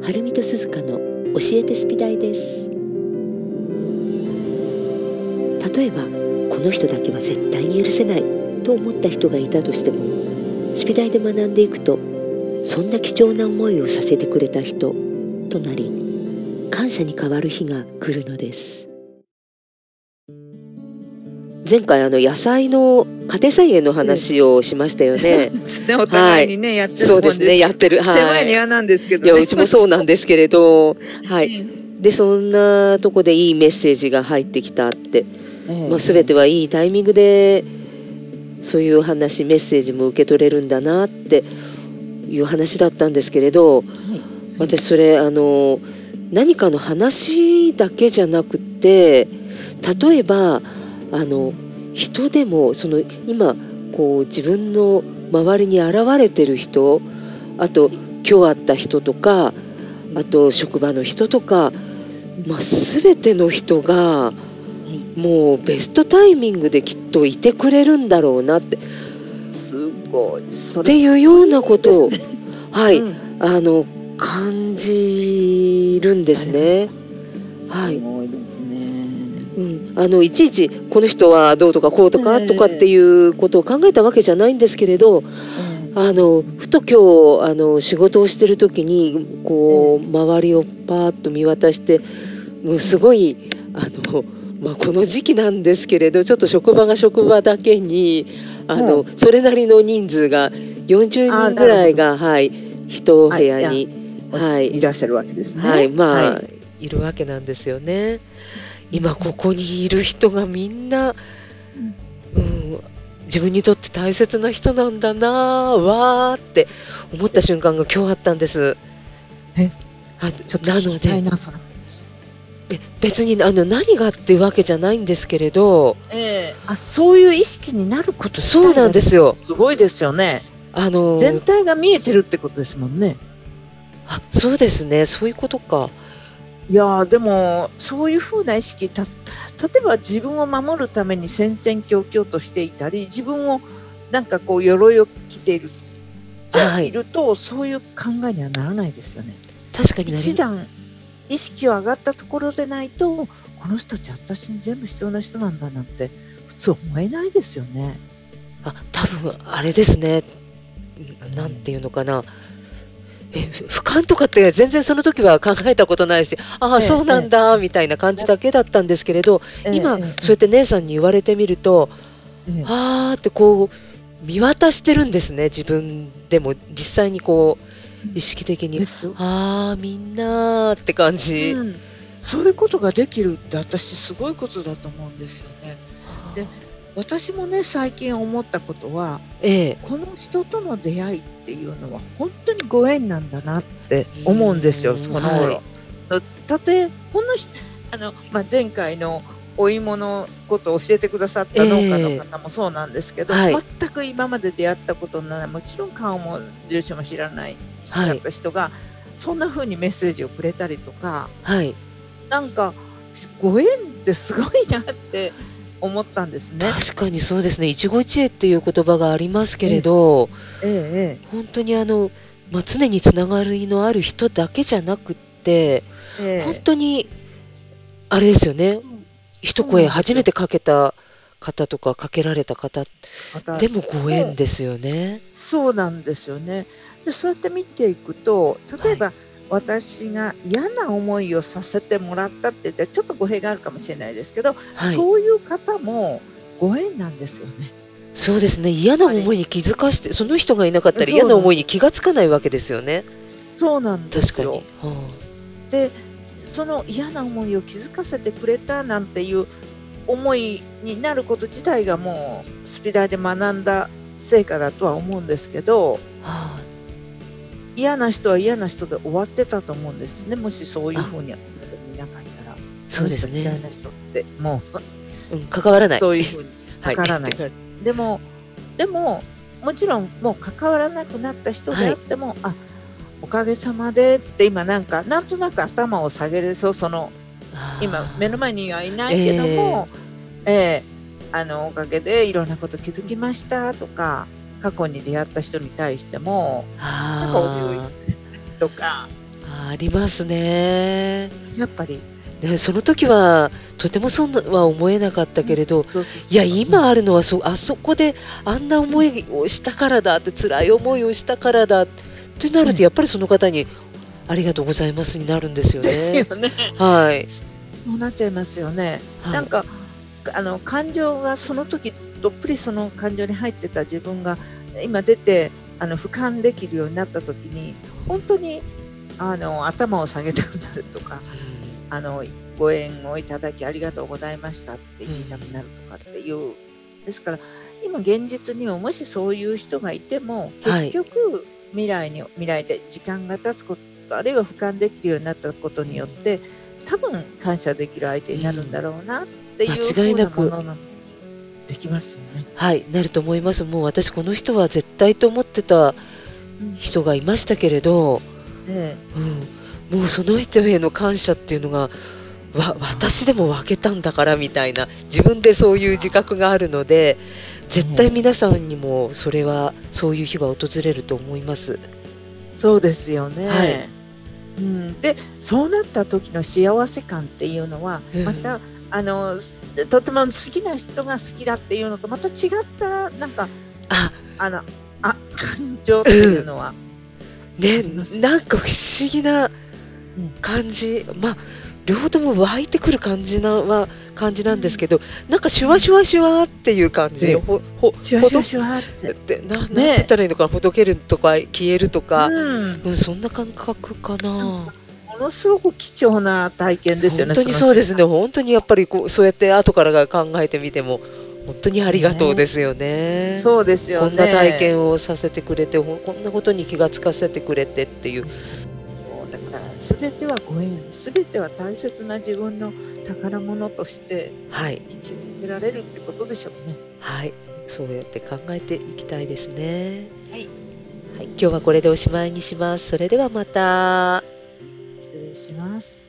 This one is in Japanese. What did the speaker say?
はるみとすずかの教えてスピダイです。例えばこの人だけは絶対に許せないと思った人がいたとしても、スピダイで学んでいくと、そんな貴重な思いをさせてくれた人となり、感謝に変わる日が来るのです。前回野菜の家庭菜園の話をしましたよね。 そうですね、お互いにね、やってるそうですね、やってる。 狭い庭なんですけどね。 いや、うちもそうなんですけれど、はい。で、そんなとこでいいメッセージが入ってきたって、全てはいいタイミングでそういう話、メッセージも受け取れるんだなっていう話だったんですけれど、私それ何かの話だけじゃなくて、例えば人でも今こう自分の周りに現れてる人、あと今日会った人とか、あと職場の人とか、全ての人がもうベストタイミングできっといてくれるんだろうなって、 すごいっていうようなことを、感じるんですね。 すごいですね。 いちいちこの人はどうとかこうとかとかっていうことを考えたわけじゃないんですけれど、ふと今日仕事をしてる時にこう周りをパーッと見渡して、もうすごいこの時期なんですけれど、ちょっと職場が職場だけにそれなりの人数が40人ぐらいが一部屋にいらっしゃるわけですね。 いるわけなんですよね。今ここにいる人がみんな、自分にとって大切な人なんだなわーって思った瞬間が今日あったんです。 ちょっと聞きたいな、その話。 別に何がっていうわけじゃないんですけれど、 そういう意識になること自体が、 そうなんですよ。 すごいですよね。全体が見えてるってことですもんね。 そうですね、そういうことか。 いやでもそういうふうな意識、例えば自分を守るために戦々恐々としていたり、自分をなんかこう鎧を着ている、いると、そういう考えにはならないですよね。 確かに一段意識を上がったところでないと、この人たち私に全部必要な人なんだなんて普通思えないですよね。 多分あれですね、なんていうのかな、俯瞰とかって全然その時は考えたことないし、そうなんだみたいな感じだけだったんですけれど、今そうやって姉さんに言われてみると、ってこう見渡してるんですね。自分でも実際にこう意識的に、みんなって感じ、 そういうことができるって私すごいことだと思うんですよね。で、私もね、最近思ったことは、この人との出会いっていうのは本当にご縁なんだなって思うんですよ。その頃、たとえこの人前回のお芋のことを教えてくださった農家の方もそうなんですけど、全く今まで出会ったことのない、もちろん顔も住所も知らない人だった人が、そんな風にメッセージをくれたりとか、なんかご縁ってすごいなって思ったんですね。 確かにそうですね。一期一会っていう言葉がありますけれど、本当に常につながりのある人だけじゃなくって、本当にあれですよね。一声初めてかけた方とかかけられた方でもご縁ですよね。 そうなんですよね。で、そうやって見ていくと、例えば、私が嫌な思いをさせてもらったって言ってちょっと語弊があるかもしれないですけど、そういう方もご縁なんですよね。 そうですね。嫌な思いに気づかして、その人がいなかったら嫌な思いに気がつかないわけですよね。 そうなんですよ。 確かに。 で、その嫌な思いを気づかせてくれたなんていう思いになること自体がもうスピダイで学んだ成果だとは思うんですけど、嫌な人は嫌な人で終わってたと思うんですね。もしそういうふうに見なかったら。 そうですね。 嫌いな人ってもう関わらない。 そういうふうに関わらない。でももちろんもう関わらなくなった人であっても、おかげさまでって今なんとなく頭を下げれそう。今目の前にはいないけども、おかげでいろんなこと気づきましたとか、過去に出会った人に対してもなんかお礼を言ってとか、 ありますね。 やっぱり。 その時はとてもそうは思えなかったけれど、いや今あるのはあそこであんな思いをしたからだって、辛い思いをしたからだってなると、やっぱりその方にありがとうございますになるんですよね。 ですよね。 はい。 そうなっちゃいますよね。なんか感情がその時どっぷりその感情に入ってた自分が今出て俯瞰できるようになった時に、本当に頭を下げたくなるとか、ご縁をいただきありがとうございましたって言いたくなるとかっていう、ですから今現実にももしそういう人がいても、結局未来で時間が経つこと、あるいは俯瞰できるようになったことによって多分感謝できる相手になるんだろうなっていう間違いなくできますよね。 はい、なると思います。もう私この人は絶対と思ってた人がいましたけれど、もうその人への感謝っていうのが私でも分けたんだからみたいな、自分でそういう自覚があるので、絶対皆さんにもそういう日は訪れると思います。 そうですよね。でそうなった時の幸せ感っていうのは、またとても好きな人が好きだっていうのとまた違ったなんか感情っていうのは、 なんか不思議な感じ、両方とも湧いてくる感じなんですけど、なんかシュワシュワシュワっていう感じ、 シュワシュワシュワってなんて言ったらいいのかな、ほどけるとか消えるとか、そんな感覚かな。 ものすごく貴重な体験ですよね。 本当にそうですね。本当にやっぱりそうやって後から考えてみても本当にありがとうですよね。 そうですよね。 こんな体験をさせてくれて、こんなことに気がつかせてくれてっていう。 だから全てはご縁、全ては大切な自分の宝物として位置づけられるってことでしょうね。 はい、そうやって考えていきたいですね。 はい、 今日はこれでおしまいにします。それではまた。 失礼します。